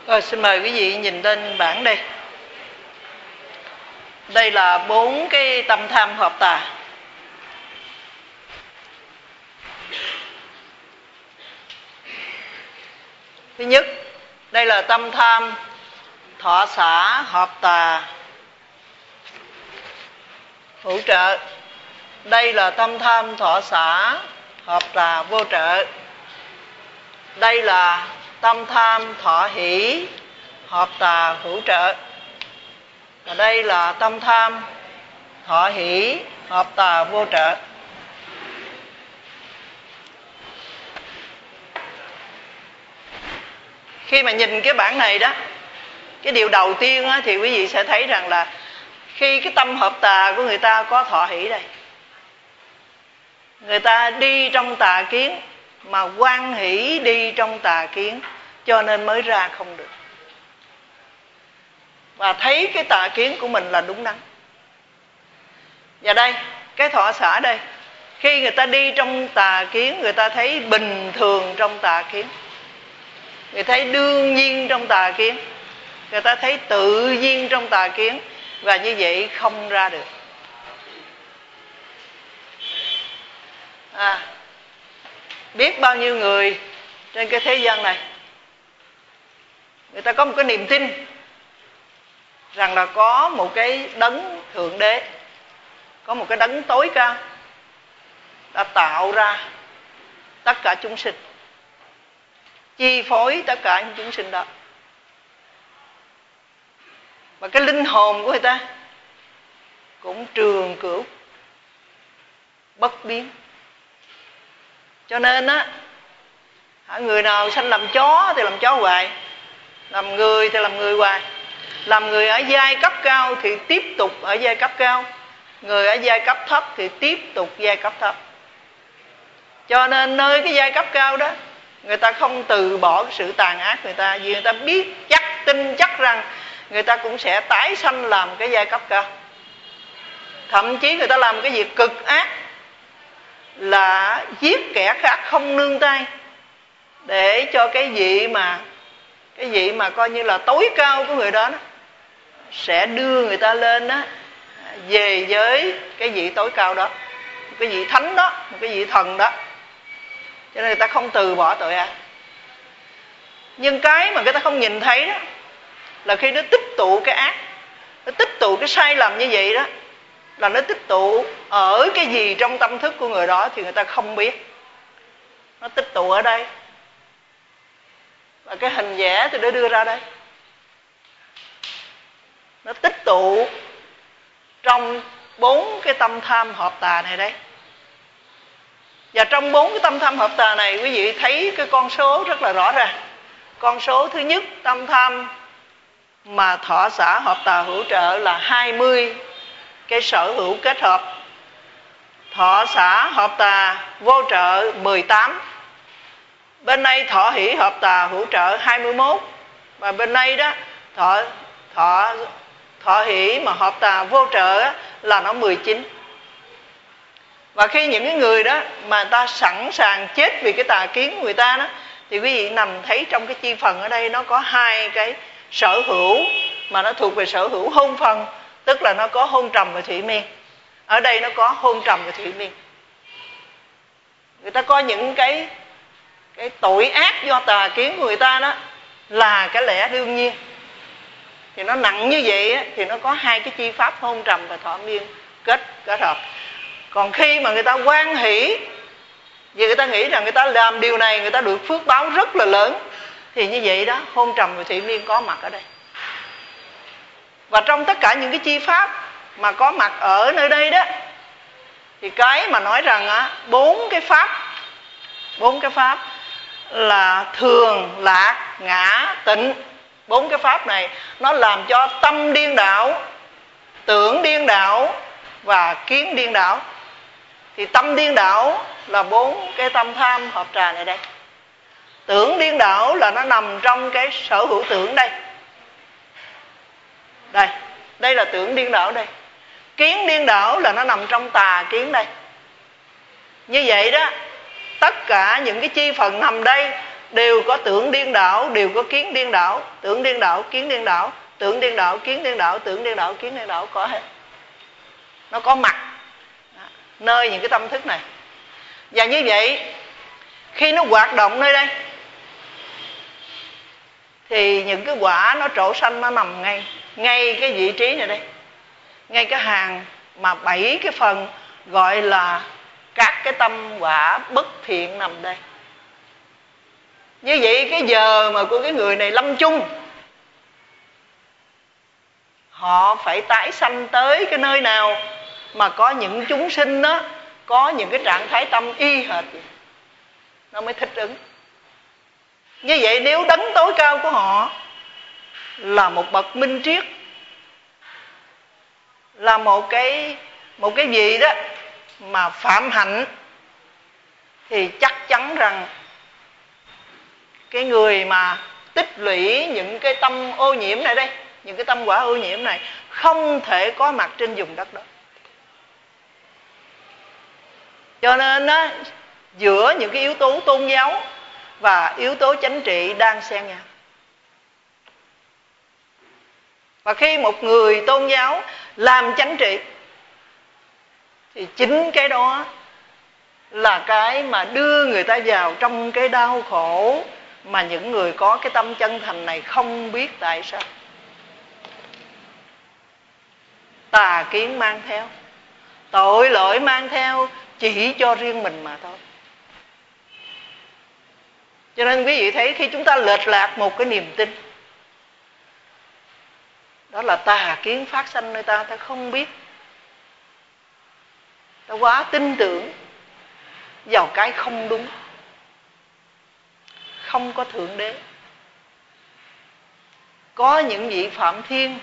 Rồi xin mời quý vị nhìn lên bảng đây. Đây là 4 cái tâm tham hợp tà. Thứ nhất, đây là tâm tham thọ xả hợp tà hữu trợ. Đây là tâm tham thọ xả hợp tà vô trợ. Đây là tâm tham thọ hỷ hợp tà hữu trợ. Và đây là tâm tham thọ hỷ hợp tà vô trợ. Khi mà nhìn cái bảng này đó, cái điều đầu tiên á, thì quý vị sẽ thấy rằng là khi cái tâm hợp tà của người ta có thọ hỷ đây, người ta đi trong tà kiến, mà hoan hỷ đi trong tà kiến, cho nên mới ra không được. Và thấy cái tà kiến của mình là đúng đắn. Và đây, cái thọ xả đây, khi người ta đi trong tà kiến, người ta thấy bình thường trong tà kiến, người thấy đương nhiên trong tà kiến, người ta thấy tự nhiên trong tà kiến, và như vậy không ra được. Biết bao nhiêu người trên cái thế gian này, người ta có một cái niềm tin rằng là có một cái đấng thượng đế, có một cái đấng tối cao đã tạo ra tất cả chúng sinh, chi phối tất cả những chúng sinh đó. Và cái linh hồn của người ta cũng trường cửu, bất biến. Cho nên á, người nào sanh làm chó thì làm chó hoài, làm người thì làm người hoài. Làm người ở giai cấp cao thì tiếp tục ở giai cấp cao, người ở giai cấp thấp thì tiếp tục giai cấp thấp. Cho nên nơi cái giai cấp cao đó, người ta không từ bỏ cái sự tàn ác người ta, vì người ta biết chắc, tin chắc rằng người ta cũng sẽ tái sanh làm cái giai cấp cao. Thậm chí người ta làm cái việc cực ác là giết kẻ khác không nương tay, để cho cái vị mà coi như là tối cao của người đó, sẽ đưa người ta lên đó, về với cái vị tối cao đó, một cái vị thánh đó, một cái vị thần đó. Cho nên người ta không từ bỏ tội ác. Nhưng cái mà người ta không nhìn thấy đó là khi nó tích tụ cái ác, nó tích tụ cái sai lầm như vậy đó, là nó tích tụ ở cái gì trong tâm thức của người đó thì người ta không biết. Nó tích tụ ở đây, và cái hình vẽ thì nó đưa ra đây. Nó tích tụ trong 4 cái tâm tham hợp tà này đấy. Và trong 4 cái tâm tham hợp tà này, quý vị thấy cái con số rất là rõ ràng. Con số thứ nhất, tâm tham mà thọ xả hợp tà hữu trợ là 20 cái sở hữu kết hợp. Thọ xả hợp tà vô trợ 18. Bên đây thọ hỷ hợp tà hữu trợ 21. Và bên đây đó thọ hỷ mà hợp tà vô trợ là nó 19. Và khi những cái người đó mà ta sẵn sàng chết vì cái tà kiến của người ta đó, thì quý vị nằm thấy trong cái chi phần ở đây nó có 2 cái sở hữu mà nó thuộc về sở hữu hôn phần, tức là nó có hôn trầm và thủy miên. Ở đây nó có hôn trầm và thủy miên. Người ta coi những cái tội ác do tà kiến của người ta đó là cái lẽ đương nhiên. Thì nó nặng như vậy á, thì nó có 2 cái chi pháp hôn trầm và thọ miên kết hợp. Còn khi mà người ta hoan hỷ, vì người ta nghĩ rằng người ta làm điều này người ta được phước báo rất là lớn, thì như vậy đó, hôn trầm và thủy miên có mặt ở đây. Và trong tất cả những cái chi pháp mà có mặt ở nơi đây đó, thì cái mà nói rằng á, 4 cái pháp là thường, lạc, ngã, tịnh. 4 cái pháp này nó làm cho tâm điên đảo, tưởng điên đảo và kiến điên đảo. Thì tâm điên đảo là 4 cái tâm tham hợp trà này đây. Tưởng điên đảo là nó nằm trong cái sở hữu tưởng đây. Đây là tưởng điên đảo đây. Kiến điên đảo là nó nằm trong tà kiến đây. Như vậy đó, tất cả những cái chi phần nằm đây đều có tưởng điên đảo, đều có kiến điên đảo. Tưởng điên đảo, kiến điên đảo, tưởng điên đảo, kiến điên đảo, tưởng điên đảo, kiến điên đảo, có hết. Nó có mặt nơi những cái tâm thức này. Và như vậy khi nó hoạt động nơi đây thì những cái quả nó trổ sanh nó nằm ngay cái vị trí này đây, ngay cái hàng mà 7 cái phần gọi là các cái tâm quả bất thiện nằm đây. Như vậy cái giờ mà của cái người này lâm chung, họ phải tái sanh tới cái nơi nào mà có những chúng sinh đó có những cái trạng thái tâm y hệt vậy, nó mới thích ứng. Như vậy nếu đấng tối cao của họ là một bậc minh triết, là một cái gì đó mà phạm hạnh, thì chắc chắn rằng cái người mà tích lũy những cái tâm ô nhiễm này đây, những cái tâm quả ô nhiễm này, không thể có mặt trên vùng đất đó. Cho nên á, giữa những cái yếu tố tôn giáo và yếu tố chánh trị đang xen nhau. Và khi một người tôn giáo làm chánh trị thì chính cái đó là cái mà đưa người ta vào trong cái đau khổ mà những người có cái tâm chân thành này không biết tại sao. Tà kiến mang theo, tội lỗi mang theo, chỉ cho riêng mình mà thôi. Cho nên quý vị thấy khi chúng ta lệch lạc một cái niềm tin, đó là tà kiến phát sanh nơi ta, ta không biết. Ta quá tin tưởng vào cái không đúng. Không có Thượng Đế. Có những vị Phạm Thiên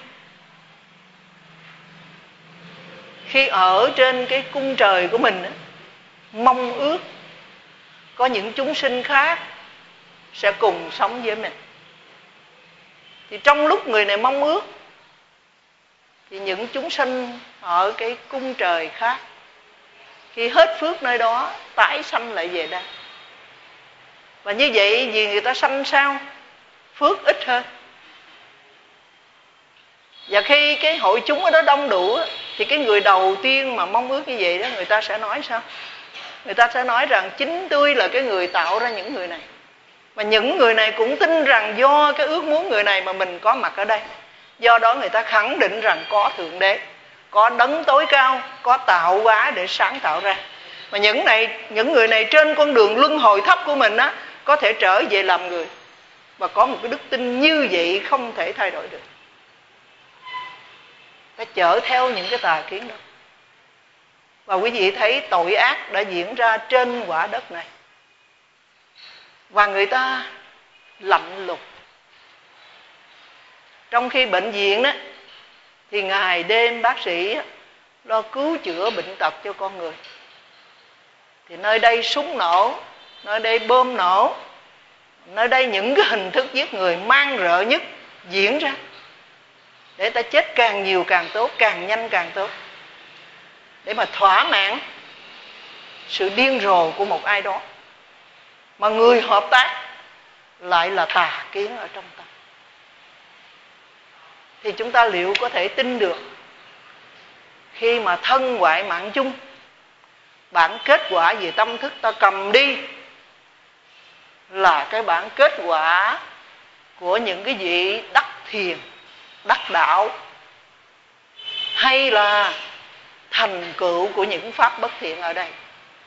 khi ở trên cái cung trời của mình, mong ước có những chúng sinh khác sẽ cùng sống với mình. Thì trong lúc người này mong ước thì những chúng sinh ở cái cung trời khác khi hết phước nơi đó tái sanh lại về đây. Và như vậy vì người ta sanh sao? Phước ít hơn. Và khi cái hội chúng ở đó đông đủ thì cái người đầu tiên mà mong ước như vậy đó, người ta sẽ nói sao? Người ta sẽ nói rằng chính tôi là cái người tạo ra những người này. Và những người này cũng tin rằng do cái ước muốn người này mà mình có mặt ở đây. Do đó người ta khẳng định rằng có Thượng Đế, có đấng tối cao, có tạo hóa để sáng tạo ra. Và những người này trên con đường luân hồi thấp của mình á, có thể trở về làm người. Và có một cái đức tin như vậy không thể thay đổi được. Ta chở theo những cái tà kiến đó. Và quý vị thấy tội ác đã diễn ra trên quả đất này. Và người ta lạnh lùng. Trong khi bệnh viện đó thì ngày đêm bác sĩ lo cứu chữa bệnh tật cho con người. Thì nơi đây súng nổ, nơi đây bom nổ, nơi đây những cái hình thức giết người man rợ nhất diễn ra. Để ta chết càng nhiều càng tốt, càng nhanh càng tốt. Để mà thỏa mãn sự điên rồ của một ai đó. Mà người hợp tác lại là tà kiến ở trong tâm. Thì chúng ta liệu có thể tin được khi mà thân hoại mạng chung, bản kết quả về tâm thức ta cầm đi là cái bản kết quả của những cái vị đắc thiền, đắc đạo, hay là thành tựu của những pháp bất thiện ở đây?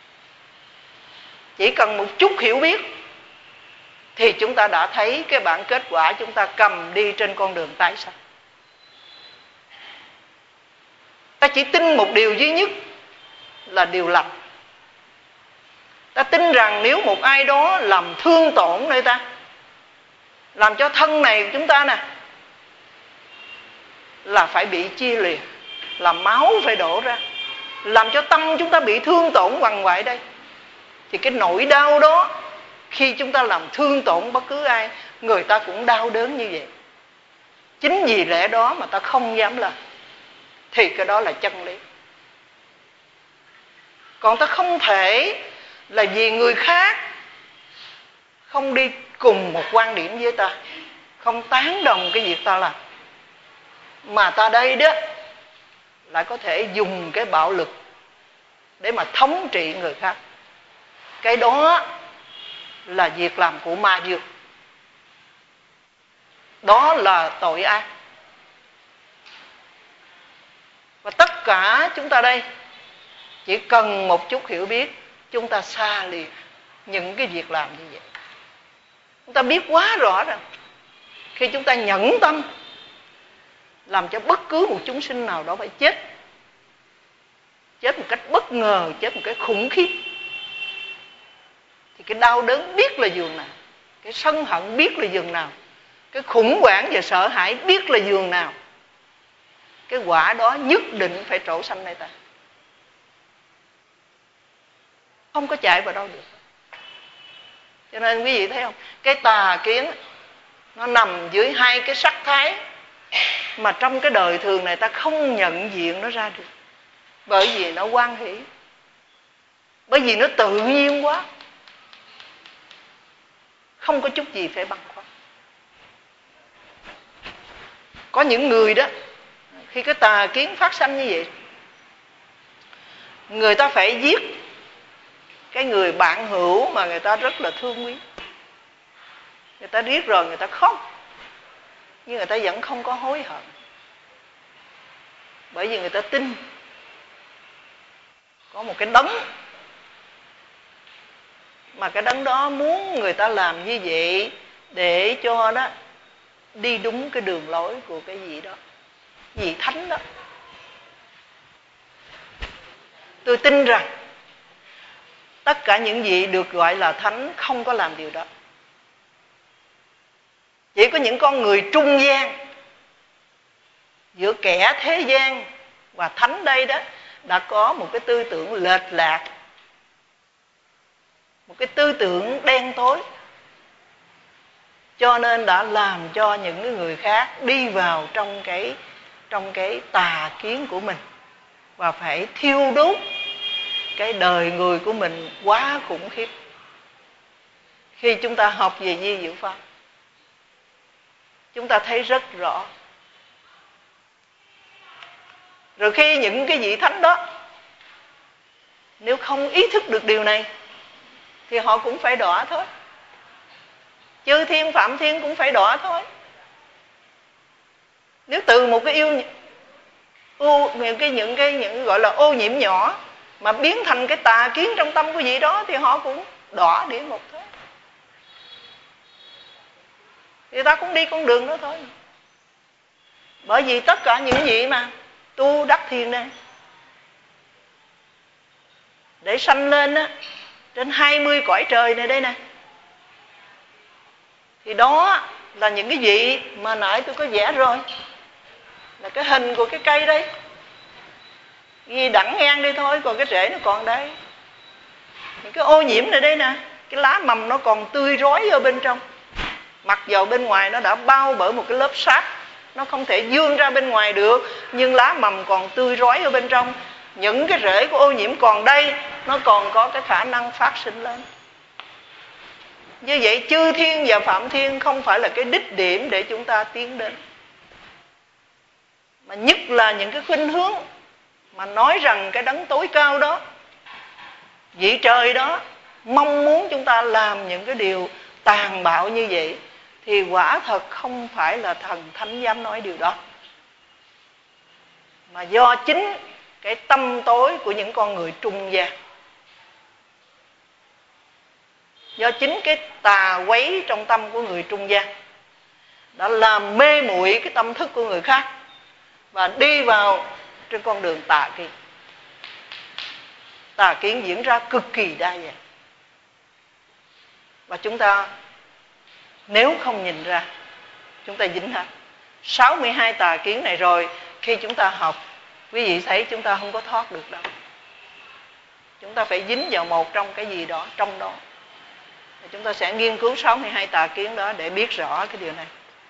Chỉ cần một chút hiểu biết thì chúng ta đã thấy cái bản kết quả chúng ta cầm đi trên con đường tái sanh. Ta chỉ tin một điều duy nhất là điều lành. Ta tin rằng nếu một ai đó làm thương tổn nơi ta, làm cho thân này của chúng ta nè là phải bị chia liệt, là máu phải đổ ra, làm cho tâm chúng ta bị thương tổn quằn quại đây. Thì cái nỗi đau đó, khi chúng ta làm thương tổn bất cứ ai, người ta cũng đau đớn như vậy. Chính vì lẽ đó mà ta không dám làm. Thì cái đó là chân lý. Còn ta không thể là vì người khác không đi cùng một quan điểm với ta, không tán đồng cái việc ta làm, mà ta đây đó lại có thể dùng cái bạo lực để mà thống trị người khác. Cái đó là việc làm của ma dương, đó là tội ác. Và tất cả chúng ta đây chỉ cần một chút hiểu biết, chúng ta xa lìa những cái việc làm như vậy. Chúng ta biết quá rõ rằng khi chúng ta nhẫn tâm làm cho bất cứ một chúng sinh nào đó phải chết, chết một cách bất ngờ, chết một cách khủng khiếp, thì cái đau đớn biết là giường nào, cái sân hận biết là giường nào, cái khủng hoảng và sợ hãi biết là giường nào. Cái quả đó nhất định phải trổ sanh nơi ta, không có chạy vào đâu được. Cho nên quý vị thấy không, cái tà kiến nó nằm dưới hai cái sắc thái mà trong cái đời thường này ta không nhận diện nó ra được. Bởi vì nó hoan hỷ, bởi vì nó tự nhiên quá, không có chút gì phải băn khoăn. Có những người đó, khi cái tà kiến phát sanh như vậy, người ta phải giết cái người bạn hữu mà người ta rất là thương quý. Người ta giết rồi người ta khóc, nhưng người ta vẫn không có hối hận. Bởi vì người ta tin có một cái đấng, mà cái đấng đó muốn người ta làm như vậy để cho đó đi đúng cái đường lối của cái vị đó, vị thánh đó. Tôi tin rằng tất cả những vị được gọi là thánh không có làm điều đó. Chỉ có những con người trung gian giữa kẻ thế gian và thánh đây đó đã có một cái tư tưởng lệch lạc, một cái tư tưởng đen tối, cho nên đã làm cho những người khác đi vào trong cái tà kiến của mình và phải thiêu đốt cái đời người của mình quá khủng khiếp. Khi chúng ta học về Di Diệu Pháp, chúng ta thấy rất rõ. Rồi khi những cái vị thánh đó nếu không ý thức được điều này thì họ cũng phải đọa thôi. Chư thiên phạm thiên cũng phải đọa thôi. Nếu từ một cái những gọi là ô nhiễm nhỏ mà biến thành cái tà kiến trong tâm của vị đó thì họ cũng đọa địa ngục thôi. Thì ta cũng đi con đường đó thôi. Bởi vì tất cả những vị mà tu đắc thiền này để sanh lên á, trên 20 cõi trời này đây nè, thì đó là những cái vị mà nãy tôi có vẽ rồi, là cái hình của cái cây đây, ghi đẳng ngang đi thôi, còn cái rễ nó còn đây. Những cái ô nhiễm này đây nè, cái lá mầm nó còn tươi rói ở bên trong, mặc dầu bên ngoài nó đã bao bởi một cái lớp sáp, nó không thể vươn ra bên ngoài được, nhưng lá mầm còn tươi rói ở bên trong. Những cái rễ của ô nhiễm còn đây, nó còn có cái khả năng phát sinh lên. Như vậy chư thiên và phạm thiên không phải là cái đích điểm để chúng ta tiến đến, mà nhất là những cái khuynh hướng mà nói rằng cái đấng tối cao đó, vị trời đó mong muốn chúng ta làm những cái điều tàn bạo như vậy, thì quả thật không phải là thần thánh dám nói điều đó, mà do chính cái tâm tối của những con người trung gian, do chính cái tà quấy trong tâm của người trung gian đã làm mê muội cái tâm thức của người khác và đi vào trên con đường tà kiến. Tà kiến diễn ra cực kỳ đa dạng, và chúng ta nếu không nhìn ra, chúng ta dính hết 62 tà kiến này rồi. Khi chúng ta học, quý vị thấy chúng ta không có thoát được đâu. Chúng ta phải dính vào một trong cái gì đó trong đó. Chúng ta sẽ nghiên cứu 62 tà kiến đó để biết rõ cái điều này.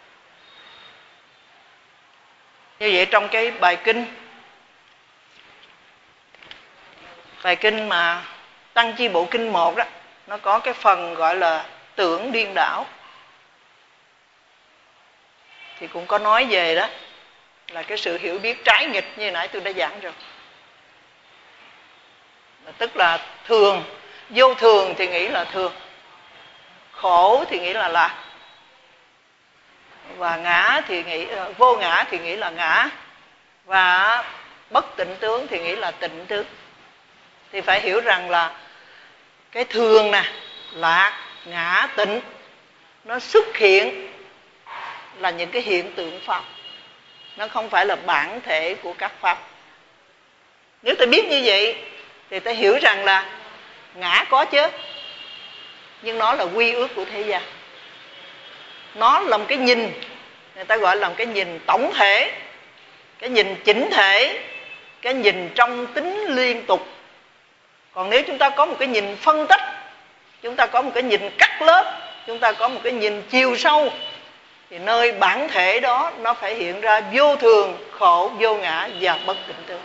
Như vậy trong cái bài kinh mà Tăng Chi Bộ Kinh 1 đó, nó có cái phần gọi là tưởng điên đảo. Thì cũng có nói về đó là cái sự hiểu biết trái nghịch như nãy tôi đã giảng rồi. Tức là thường, vô thường thì nghĩ là thường, khổ thì nghĩ là lạc, và ngã thì nghĩ vô ngã thì nghĩ là ngã, và bất tịnh tướng thì nghĩ là tịnh tướng. Thì phải hiểu rằng là cái thường nè, lạc, ngã, tịnh nó xuất hiện là những cái hiện tượng pháp, nó không phải là bản thể của các pháp. Nếu ta biết như vậy thì ta hiểu rằng là ngã có chứ, nhưng nó là quy ước của thế gian. Nó là một cái nhìn, người ta gọi là một cái nhìn tổng thể, cái nhìn chỉnh thể, cái nhìn trong tính liên tục. Còn nếu chúng ta có một cái nhìn phân tách, chúng ta có một cái nhìn cắt lớp, chúng ta có một cái nhìn chiều sâu, thì nơi bản thể đó nó phải hiện ra vô thường, khổ, vô ngã và bất tịnh tướng.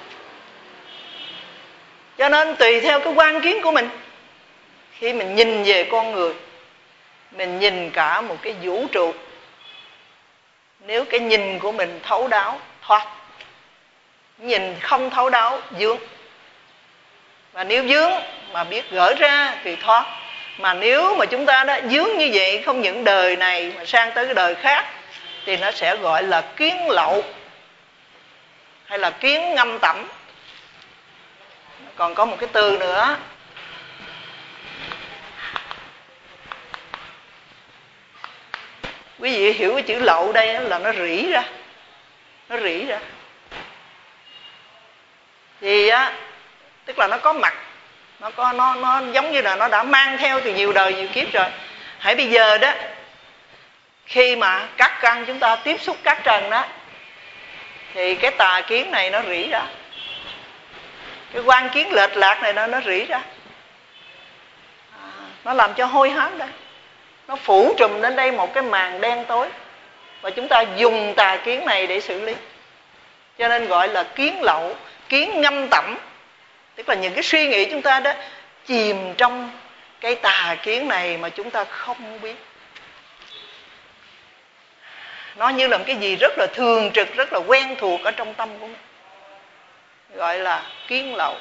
Cho nên tùy theo cái quan kiến của mình, khi mình nhìn về con người, mình nhìn cả một cái vũ trụ, nếu cái nhìn của mình thấu đáo, thoát. Nhìn không thấu đáo, vướng. Và nếu vướng mà biết gỡ ra thì thoát. Mà nếu mà chúng ta đã vướng như vậy, không những đời này mà sang tới cái đời khác, thì nó sẽ gọi là kiến lậu, hay là kiến ngâm tẩm. Còn có một cái từ nữa, quý vị hiểu cái chữ lậu đây là nó rỉ ra. Nó rỉ ra thì á, tức là nó có mặt, nó giống như là nó đã mang theo từ nhiều đời nhiều kiếp rồi. Hãy bây giờ đó, khi mà các căn chúng ta tiếp xúc các trần đó, thì cái tà kiến này nó rỉ ra, cái quan kiến lệch lạc này nó rỉ ra, nó làm cho hôi hám đây, nó phủ trùm lên đây một cái màn đen tối, và chúng ta dùng tà kiến này để xử lý. Cho nên gọi là kiến lậu, kiến ngâm tẩm. Tức là những cái suy nghĩ chúng ta đó chìm trong cái tà kiến này mà chúng ta không biết. Nó như là một cái gì rất là thường trực, rất là quen thuộc ở trong tâm của mình, gọi là kiến lậu.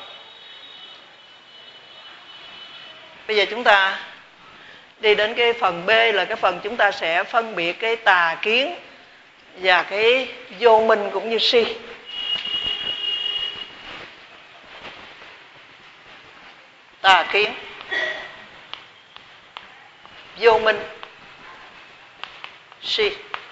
Bây giờ chúng ta đi đến cái phần B, là cái phần chúng ta sẽ phân biệt cái tà kiến và cái vô minh cũng như si. Tà kiến, vô minh, si.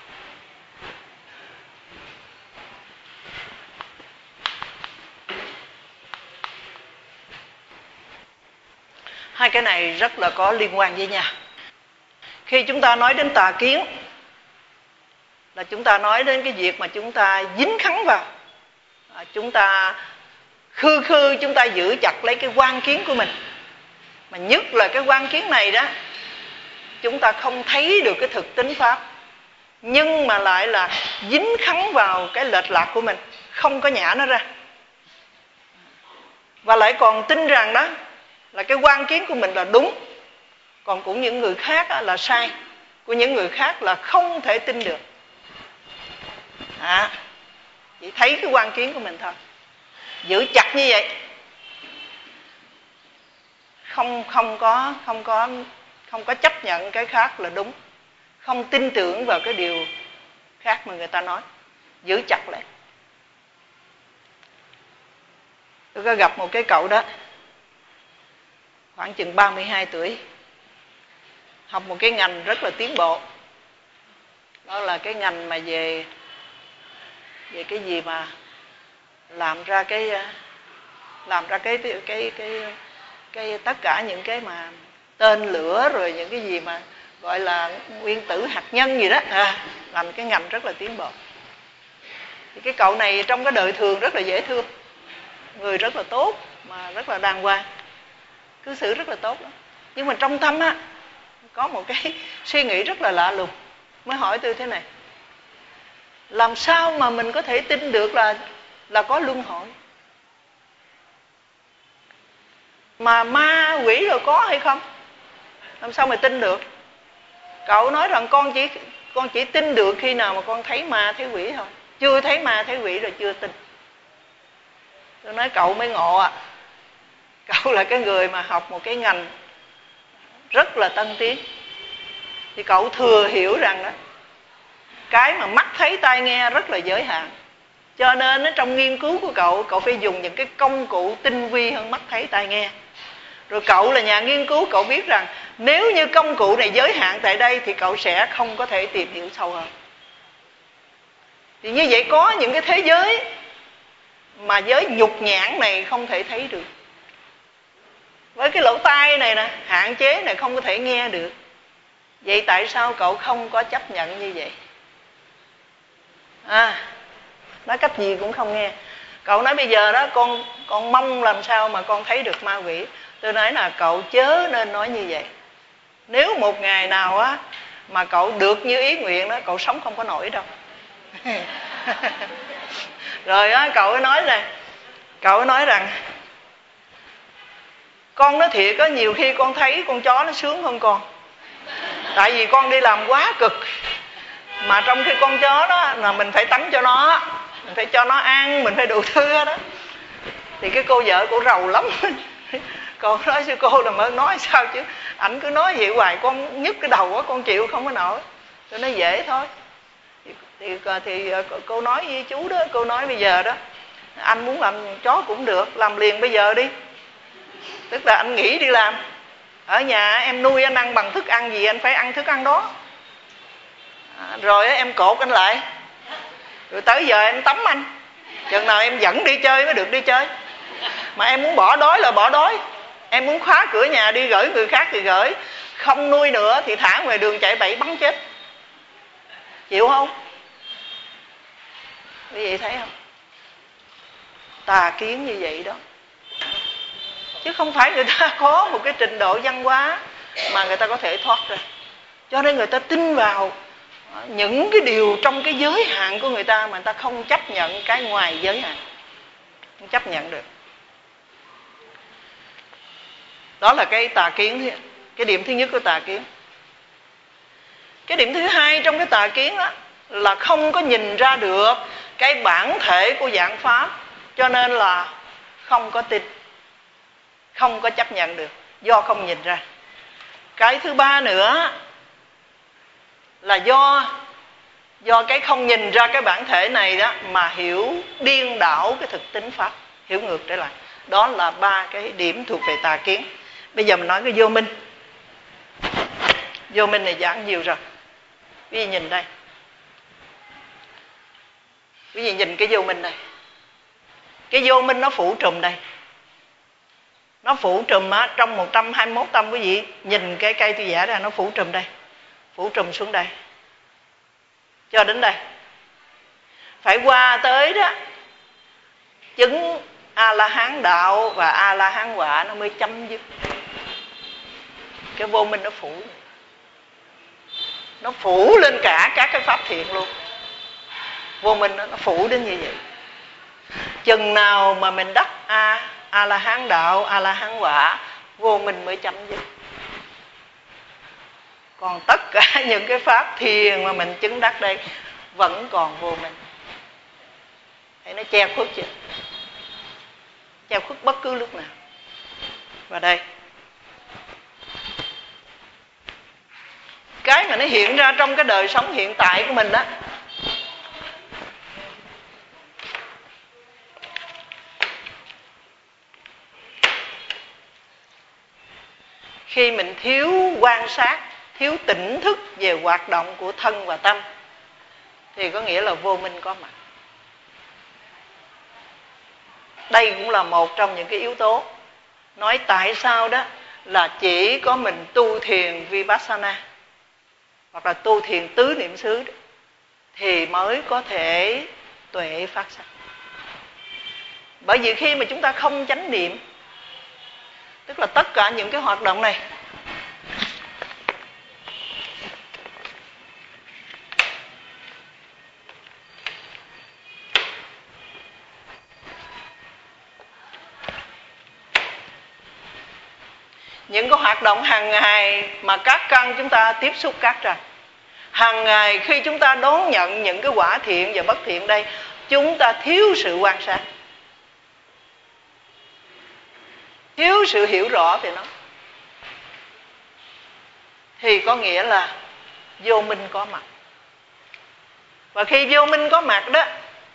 Hai cái này rất là có liên quan với nhau. Khi chúng ta nói đến tà kiến là chúng ta nói đến cái việc mà chúng ta dính khắng vào, chúng ta khư chúng ta giữ chặt lấy cái quan kiến của mình. Mà nhất là cái quan kiến này đó, chúng ta không thấy được cái thực tính pháp, nhưng mà lại là dính khắng vào cái lệch lạc của mình, không có nhả nó ra, và lại còn tin rằng đó là cái quan kiến của mình là đúng, còn của những người khác là sai, của những người khác là không thể tin được. Chỉ thấy cái quan kiến của mình thôi, giữ chặt như vậy, không có chấp nhận cái khác là đúng, không tin tưởng vào cái điều khác mà người ta nói, giữ chặt lại. Tôi có gặp một cái cậu đó, khoảng chừng 32 tuổi, học một cái ngành rất là tiến bộ. Đó là cái ngành mà về cái gì mà làm ra cái tất cả những cái mà tên lửa, rồi những cái gì mà gọi là nguyên tử hạt nhân gì đó, làm cái ngành rất là tiến bộ. Thì cái cậu này trong cái đời thường rất là dễ thương, người rất là tốt, mà rất là đàng hoàng, cư xử rất là tốt đó. Nhưng mà trong tâm á, có một cái suy nghĩ rất là lạ lùng. Mới hỏi tôi thế này: làm sao mà mình có thể tin được là có luân hồi? Mà ma quỷ rồi có hay không? Làm sao mà tin được? Cậu nói rằng con chỉ tin được khi nào mà con thấy ma thấy quỷ thôi. Chưa thấy ma thấy quỷ rồi chưa tin. Tôi nói cậu mới ngộ à. Cậu là cái người mà học một cái ngành rất là tân tiến, thì cậu thừa hiểu rằng đó, cái mà mắt thấy tai nghe rất là giới hạn. Cho nên trong nghiên cứu của cậu phải dùng những cái công cụ tinh vi hơn mắt thấy tai nghe. Rồi cậu là nhà nghiên cứu, cậu biết rằng nếu như công cụ này giới hạn tại đây thì cậu sẽ không có thể tìm hiểu sâu hơn. Thì như vậy có những cái thế giới mà giới nhục nhãn này không thể thấy được. Với cái lỗ tai này nè, hạn chế này không có thể nghe được. Vậy tại sao cậu không có chấp nhận như vậy? Nói cách gì cũng không nghe. Cậu nói bây giờ đó con mong làm sao mà con thấy được ma quỷ. Tôi nói là cậu chớ nên nói như vậy. Nếu một ngày nào á mà cậu được như ý nguyện đó, cậu sống không có nổi đâu. Rồi á, cậu nói rằng con nói thiệt có nhiều khi con thấy con chó nó sướng hơn con. Tại vì con đi làm quá cực, mà trong khi con chó đó là mình phải tắm cho nó, mình phải cho nó ăn, mình phải đủ thứ hết đó. Thì cái cô vợ cô rầu lắm. Cô nói sư cô làm ơn nói sao chứ, ảnh cứ nói vậy hoài con nhức cái đầu quá, con chịu không có nổi. Tôi nói dễ thôi. Thì cô nói với chú đó, cô nói bây giờ đó, anh muốn làm chó cũng được, làm liền bây giờ đi. Tức là anh nghỉ đi làm, ở nhà em nuôi anh ăn bằng thức ăn gì anh phải ăn thức ăn đó. Rồi em cột anh lại, rồi tới giờ em tắm anh, chừng nào em dẫn đi chơi mới được đi chơi. Mà em muốn bỏ đói là bỏ đói, em muốn khóa cửa nhà đi gửi người khác thì gửi, không nuôi nữa thì thả ngoài đường chạy bậy bắn chết. Chịu không? Quý vị thấy không? Tà kiến như vậy đó. Chứ không phải người ta có một cái trình độ văn hóa mà người ta có thể thoát ra. Cho nên người ta tin vào những cái điều trong cái giới hạn của người ta, mà người ta không chấp nhận cái ngoài giới hạn, không chấp nhận được. Đó là cái tà kiến, cái điểm thứ nhất của tà kiến. Cái điểm thứ hai trong cái tà kiến đó là không có nhìn ra được cái bản thể của dạng pháp, cho nên là không có tin, không có chấp nhận được, do không nhìn ra. Cái thứ ba nữa là do cái không nhìn ra cái bản thể này đó mà hiểu điên đảo cái thực tính pháp, hiểu ngược trở lại. Đó là ba cái điểm thuộc về tà kiến. Bây giờ mình nói cái vô minh. Vô minh này giảng nhiều rồi. Quý vị nhìn đây, quý vị nhìn cái vô minh này. Cái vô minh nó phủ trùm đây, nó phủ trùm á, trong 121 tâm. Quý vị nhìn cái cây tôi vẽ ra, nó phủ trùm đây, phủ trùm xuống đây, cho đến đây. Phải qua tới đó chứng A-la-hán đạo và A-la-hán quả nó mới chấm dứt. Cái vô minh nó phủ lên cả các cái pháp thiện luôn. Vô minh nó phủ đến như vậy. Chừng nào mà mình đắc A-la-hán đạo, A-la-hán quả, vô minh mới chấm dứt. Còn tất cả những cái pháp thiền mà mình chứng đắc đây vẫn còn vô minh. Thấy nó che khuất chưa? Che khuất bất cứ lúc nào. Và đây, cái mà nó hiện ra trong cái đời sống hiện tại của mình đó, khi mình thiếu quan sát, thiếu tỉnh thức về hoạt động của thân và tâm, thì có nghĩa là vô minh có mặt. Đây cũng là một trong những cái yếu tố nói tại sao đó là chỉ có mình tu thiền Vipassana hoặc là tu thiền tứ niệm xứ thì mới có thể tuệ phát sanh. Bởi vì khi mà chúng ta không chánh niệm, tức là tất cả những cái hoạt động này những cái hoạt động hàng ngày mà các căn chúng ta tiếp xúc các trần. Hàng ngày khi chúng ta đón nhận những cái quả thiện và bất thiện đây, chúng ta thiếu sự quan sát, thiếu sự hiểu rõ về nó, thì có nghĩa là vô minh có mặt. Và khi vô minh có mặt đó,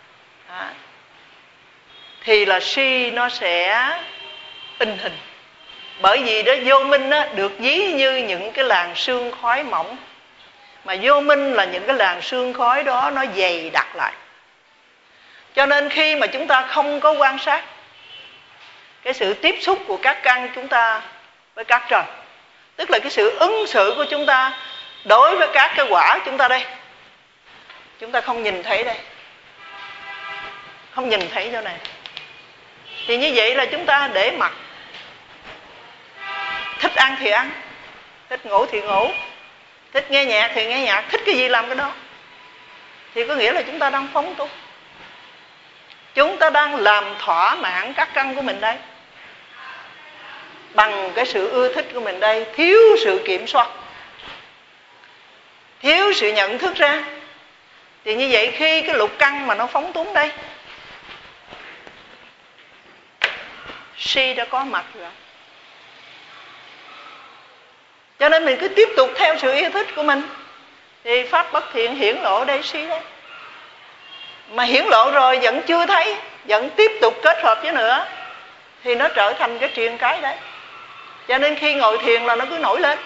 thì là si nó sẽ in hình. Bởi vì đó vô minh đó, được ví như những cái làn sương khói mỏng, mà vô minh là những cái làn sương khói đó nó dày đặc lại. Cho nên khi mà chúng ta không có quan sát cái sự tiếp xúc của các căn chúng ta với các trần, tức là cái sự ứng xử của chúng ta đối với các cái quả chúng ta đây, chúng ta không nhìn thấy đây, không nhìn thấy chỗ này, thì như vậy là chúng ta để mặc. Thích ăn thì ăn, thích ngủ thì ngủ, thích nghe nhạc thì nghe nhạc, thích cái gì làm cái đó. Thì có nghĩa là chúng ta đang phóng túng, chúng ta đang làm thỏa mãn các căn của mình đây, bằng cái sự ưa thích của mình đây, thiếu sự kiểm soát, thiếu sự nhận thức ra. Thì như vậy khi cái lục căn mà nó phóng túng đây, si đã có mặt rồi. Cho nên mình cứ tiếp tục theo sự yêu thích của mình, thì pháp bất thiện hiển lộ đây, si đấy. Mà hiển lộ rồi vẫn chưa thấy, vẫn tiếp tục kết hợp với nữa, thì nó trở thành cái triền cái đấy. Cho nên khi ngồi thiền là nó cứ nổi lên.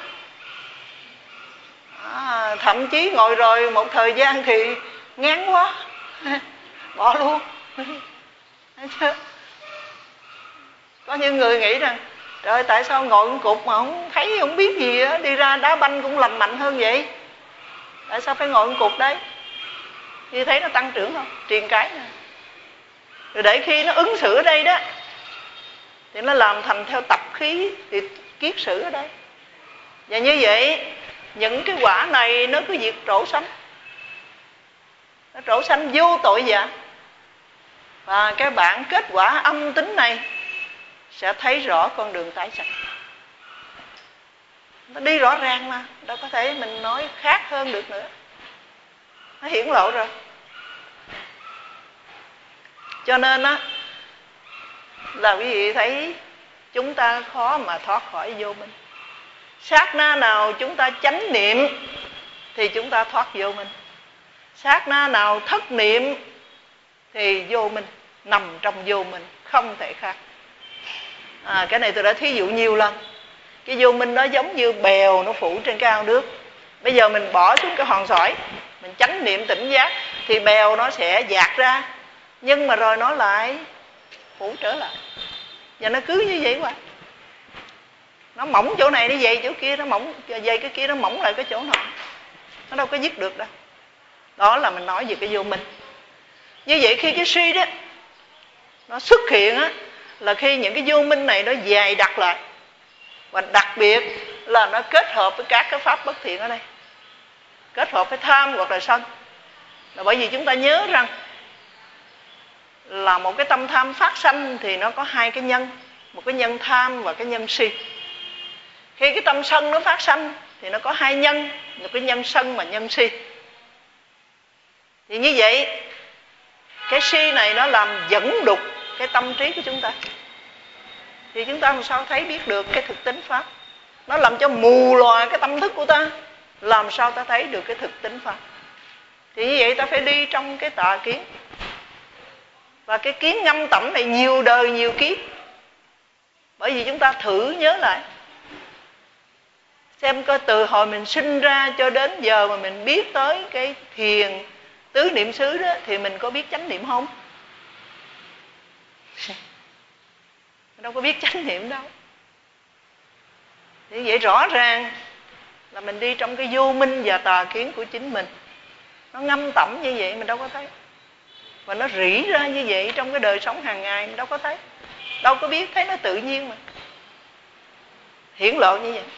Thậm chí ngồi rồi một thời gian thì ngán quá, bỏ luôn. Có những người nghĩ rằng trời ơi, tại sao ngồi một cục mà không thấy, không biết gì á, đi ra đá banh cũng lành mạnh hơn vậy, tại sao phải ngồi một cục đấy? Như thấy nó tăng trưởng không? Triền cái nè. Rồi để khi nó ứng xử ở đây đó, thì nó làm thành theo tập khí, thì kiết sử ở đây. Và như vậy những cái quả này nó cứ diệt trổ sanh, nó trổ sanh vô tội vạ. Và cái bản kết quả âm tính này sẽ thấy rõ con đường tái sanh. Nó đi rõ ràng mà, đâu có thể mình nói khác hơn được nữa, nó hiển lộ rồi. Cho nên á, là quý vị thấy chúng ta khó mà thoát khỏi vô minh. Sát na nào chúng ta chánh niệm thì chúng ta thoát vô minh. Sát na nào thất niệm thì vô minh, nằm trong vô minh, không thể khác. Cái này tôi đã thí dụ nhiều lần. Cái vô minh đó giống như bèo nó phủ trên cái ao nước. Bây giờ mình bỏ xuống cái hòn sỏi, mình chánh niệm tỉnh giác, thì bèo nó sẽ dạt ra, nhưng mà rồi nó lại phủ trở lại. Và nó cứ như vậy hoài. Nó mỏng chỗ này nó dày chỗ kia, nó mỏng dày cái kia, nó mỏng lại cái chỗ nọ, nó đâu có dứt được đâu. Đó là mình nói về cái vô minh. Như vậy khi cái si đó nó xuất hiện á, là khi những cái vô minh này nó dày đặc lại, và đặc biệt là nó kết hợp với các cái pháp bất thiện ở đây, kết hợp với tham hoặc là sân. Là bởi vì chúng ta nhớ rằng là một cái tâm tham phát sanh thì nó có hai cái nhân, một cái nhân tham và cái nhân si. Khi cái tâm sân nó phát sanh thì nó có hai nhân, một cái nhân sân và nhân si. Thì như vậy cái si này nó làm dẫn đục cái tâm trí của chúng ta, thì chúng ta làm sao thấy biết được cái thực tính pháp. Nó làm cho mù lòa cái tâm thức của ta, làm sao ta thấy được cái thực tính pháp. Thì như vậy ta phải đi trong cái tà kiến. Và cái kiến ngâm tẩm này nhiều đời nhiều kiếp. Bởi vì chúng ta thử nhớ lại, xem coi từ hồi mình sinh ra cho đến giờ mà mình biết tới cái thiền tứ niệm xứ đó, thì mình có biết chánh niệm không? Đâu có biết chánh niệm đâu. Thì vậy rõ ràng là mình đi trong cái vô minh và tà kiến của chính mình. Nó ngâm tẩm như vậy mình đâu có thấy. Và nó rỉ ra như vậy trong cái đời sống hàng ngày mình đâu có thấy. Đâu có biết, thấy nó tự nhiên mà. Hiển lộ như vậy.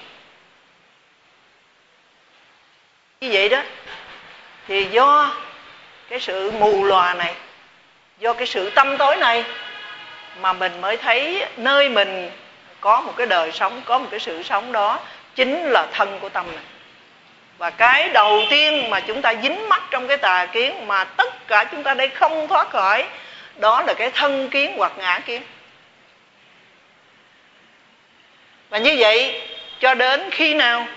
Như vậy đó, thì do cái sự mù lòa này, do cái sự tâm tối này, mà mình mới thấy nơi mình có một cái đời sống, có một cái sự sống đó chính là thân của tâm này. Và cái đầu tiên mà chúng ta dính mắc trong cái tà kiến mà tất cả chúng ta đây không thoát khỏi, đó là cái thân kiến hoặc ngã kiến. Và như vậy cho đến khi nào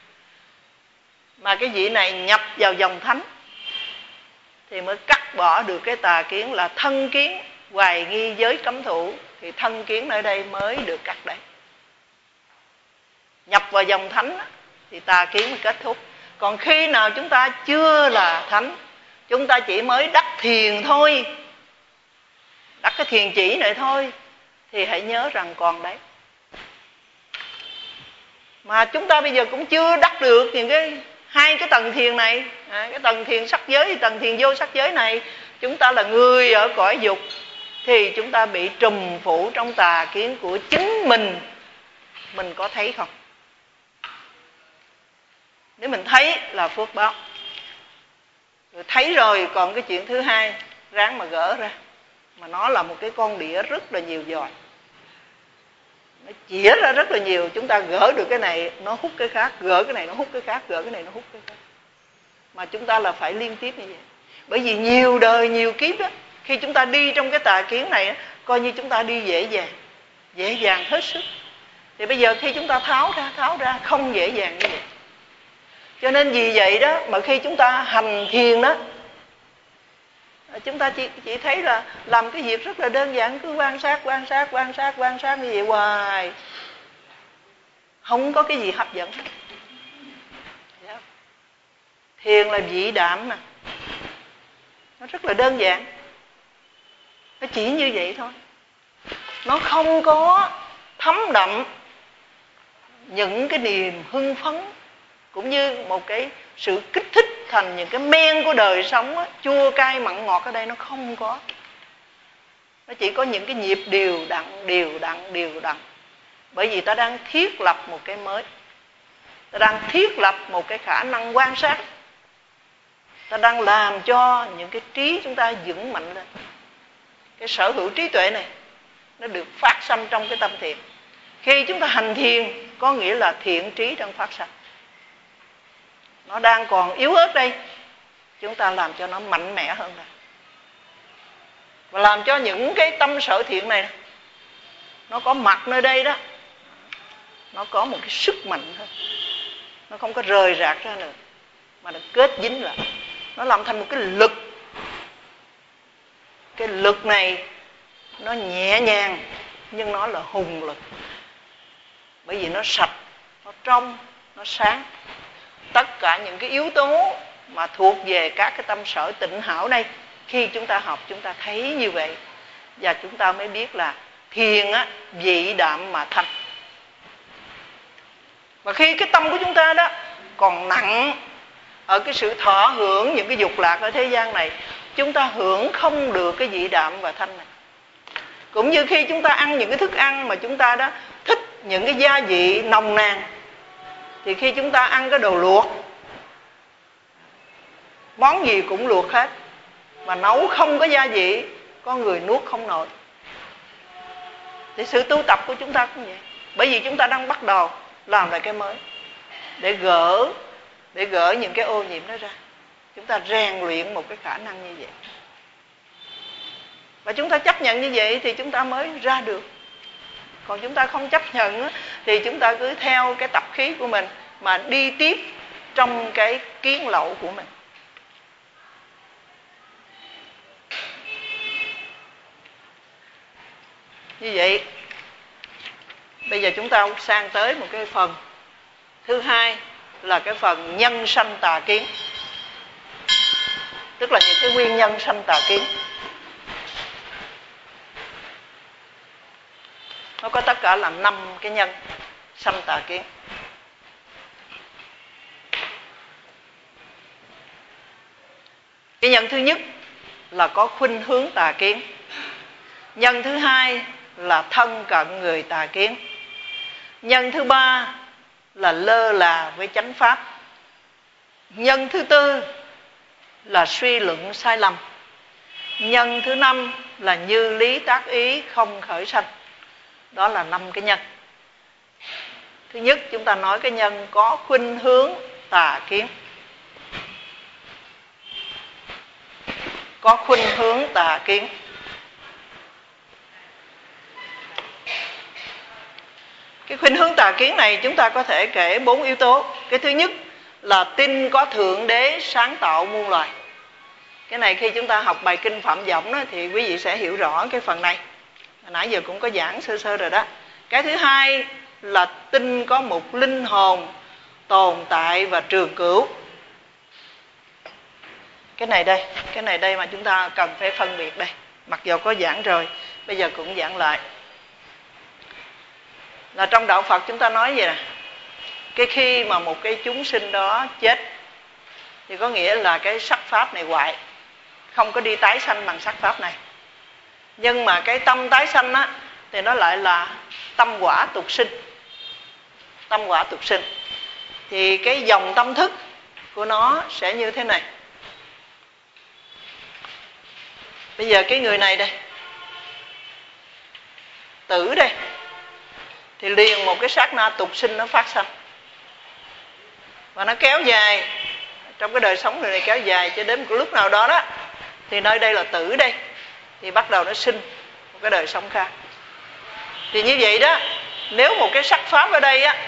mà cái vị này nhập vào dòng thánh thì mới cắt bỏ được cái tà kiến là thân kiến hoài nghi giới cấm thủ, thì thân kiến ở đây mới được cắt đấy. Nhập vào dòng thánh thì tà kiến mới kết thúc. Còn khi nào chúng ta chưa là thánh, chúng ta chỉ mới đắc thiền thôi, đắc cái thiền chỉ này thôi, thì hãy nhớ rằng còn đấy. Mà chúng ta bây giờ cũng chưa đắc được những hai cái tầng thiền này, cái tầng thiền sắc giới, tầng thiền vô sắc giới này. Chúng ta là người ở cõi dục thì chúng ta bị trùm phủ trong tà kiến của chính mình có thấy không? Nếu mình thấy là phước báo. Rồi thấy rồi còn cái chuyện thứ hai ráng mà gỡ ra. Mà nó là một cái con đĩa rất là nhiều giòi, nó chĩa ra rất là nhiều. Chúng ta gỡ được cái này nó hút cái khác, gỡ cái này nó hút cái khác, gỡ cái này nó hút cái khác. Mà chúng ta là phải liên tiếp như vậy. Bởi vì nhiều đời nhiều kiếp đó, khi chúng ta đi trong cái tà kiến này đó, coi như chúng ta đi dễ dàng hết sức. Thì bây giờ khi chúng ta tháo ra không dễ dàng như vậy. Cho nên vì vậy đó mà khi chúng ta hành thiền đó, chúng ta chỉ thấy là làm cái việc rất là đơn giản, cứ quan sát như vậy hoài, không có cái gì hấp dẫn. Thiền là vị đạm nè, nó rất là đơn giản, nó chỉ như vậy thôi. Nó không có thấm đậm những cái niềm hưng phấn cũng như một cái sự kích thích thành những cái men của đời sống á, chua cay mặn ngọt ở đây nó không có. Nó chỉ có những cái nhịp đều đặn. Bởi vì ta đang thiết lập một cái mới, ta đang thiết lập một cái khả năng quan sát, ta đang làm cho những cái trí chúng ta vững mạnh lên. Cái sở hữu trí tuệ này nó được phát sanh trong cái tâm thiền. Khi chúng ta hành thiền có nghĩa là thiện trí đang phát sanh. Nó đang còn yếu ớt đây, chúng ta làm cho nó mạnh mẽ hơn này. Và làm cho những cái tâm sở thiện này nó có mặt nơi đây đó, nó có một cái sức mạnh hơn. Nó không có rời rạc ra nữa, mà nó kết dính lại. Nó làm thành một cái lực. Cái lực này nó nhẹ nhàng nhưng nó là hùng lực. Bởi vì nó sạch, nó trong, nó sáng. Tất cả những cái yếu tố mà thuộc về các cái tâm sở tịnh hảo này, khi chúng ta học chúng ta thấy như vậy, và chúng ta mới biết là thiền á, vị đạm mà thanh. Và khi cái tâm của chúng ta đó còn nặng ở cái sự thọ hưởng những cái dục lạc ở thế gian này, chúng ta hưởng không được cái vị đạm và thanh này. Cũng như khi chúng ta ăn những cái thức ăn mà chúng ta đó thích những cái gia vị nồng nàn, thì khi chúng ta ăn cái đồ luộc, món gì cũng luộc hết, mà nấu không có gia vị, có người nuốt không nổi. Thì sự tu tập của chúng ta cũng vậy. Bởi vì chúng ta đang bắt đầu làm lại cái mới, để gỡ những cái ô nhiễm đó ra. Chúng ta rèn luyện một cái khả năng như vậy. Và chúng ta chấp nhận như vậy thì chúng ta mới ra được. Còn chúng ta không chấp nhận thì chúng ta cứ theo cái tập khí của mình mà đi tiếp trong cái kiến lậu của mình. Như vậy, bây giờ chúng ta sang tới một cái phần thứ hai, là cái phần nhân sanh tà kiến. Tức là những cái nguyên nhân sanh tà kiến. Nó có tất cả là 5 cái nhân sanh tà kiến. Cái nhân thứ nhất là có khuynh hướng tà kiến. Nhân thứ hai là thân cận người tà kiến. Nhân thứ ba là lơ là với chánh pháp. Nhân thứ tư là suy luận sai lầm. Nhân thứ năm là như lý tác ý không khởi sanh. Đó là 5 cái nhân. Thứ nhất, chúng ta nói cái nhân có khuynh hướng tà kiến. Có khuynh hướng tà kiến. Cái khuynh hướng tà kiến này chúng ta có thể kể 4 yếu tố. Cái thứ nhất là tin có Thượng Đế sáng tạo muôn loài. Cái này khi chúng ta học bài kinh Phạm Võng đó, thì quý vị sẽ hiểu rõ cái phần này. Nãy giờ cũng có giảng sơ sơ rồi đó. Cái thứ hai là tin có một linh hồn tồn tại và trường cửu. Cái này đây mà chúng ta cần phải phân biệt đây. Mặc dù có giảng rồi, bây giờ cũng giảng lại. Là trong đạo Phật chúng ta nói vậy nè, cái khi mà một cái chúng sinh đó chết thì có nghĩa là cái sắc pháp này hoại, không có đi tái sanh bằng sắc pháp này. Nhưng mà cái tâm tái sanh á thì nó lại là tâm quả tục sinh. Tâm quả tục sinh. Thì cái dòng tâm thức của nó sẽ như thế này. Bây giờ cái người này đây, tử đây, thì liền một cái sát na tục sinh nó phát sanh. Và nó kéo dài, trong cái đời sống người này kéo dài cho đến một lúc nào đó đó, thì nơi đây là tử đây, thì bắt đầu nó sinh một cái đời sống khác. Thì như vậy đó, nếu một cái sắc pháp ở đây á,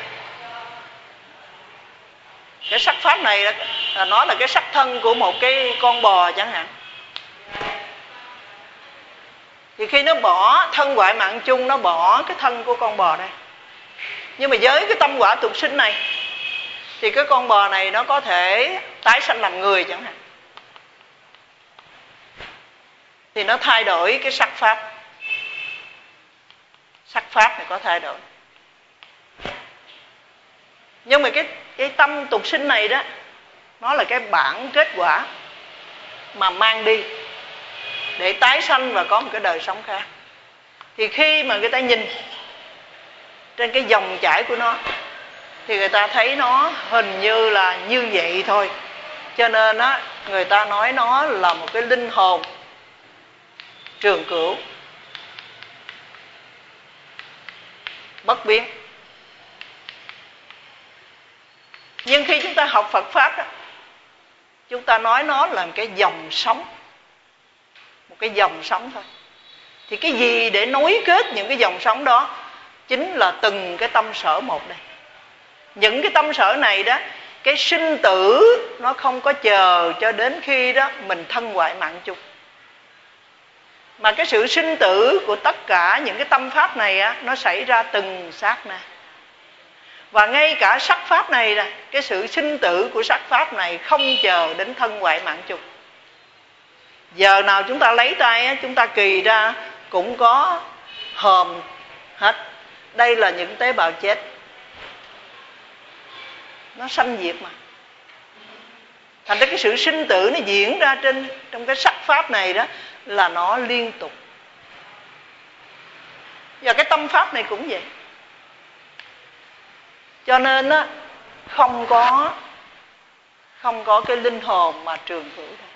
cái sắc pháp này là nó là cái sắc thân của một cái con bò chẳng hạn, thì khi nó bỏ thân hoại mạng chung, nó bỏ cái thân của con bò đây. Nhưng mà với cái tâm quả tục sinh này thì cái con bò này nó có thể tái sanh làm người chẳng hạn. Thì nó thay đổi cái sắc pháp. Sắc pháp này có thay đổi. Nhưng mà cái tâm tục sinh này đó, nó là cái bản kết quả mà mang đi để tái sanh và có một cái đời sống khác. Thì khi mà người ta nhìn trên cái dòng chảy của nó thì người ta thấy nó hình như là như vậy thôi. Cho nên á, người ta nói nó là một cái linh hồn trường cửu, bất biến. Nhưng khi chúng ta học Phật Pháp đó, chúng ta nói nó là một cái dòng sống. Một cái dòng sống thôi. Thì cái gì để nối kết những cái dòng sống đó? Chính là từng cái tâm sở một đây. Những cái tâm sở này đó, cái sinh tử nó không có chờ cho đến khi đó mình thân hoại mạng chung. Mà cái sự sinh tử của tất cả những cái tâm pháp này á, nó xảy ra từng sát na. Và ngay cả sắc pháp này nè, cái sự sinh tử của sắc pháp này không chờ đến thân hoại mạng chung. Giờ nào chúng ta lấy tay á, chúng ta kỳ ra cũng có hòm hết. Đây là những tế bào chết. Nó sanh diệt mà. Thành ra cái sự sinh tử nó diễn ra trong cái sắc pháp này đó là nó liên tục. Và cái tâm pháp này cũng vậy. Cho nên á, không có cái linh hồn mà trường cửu đâu.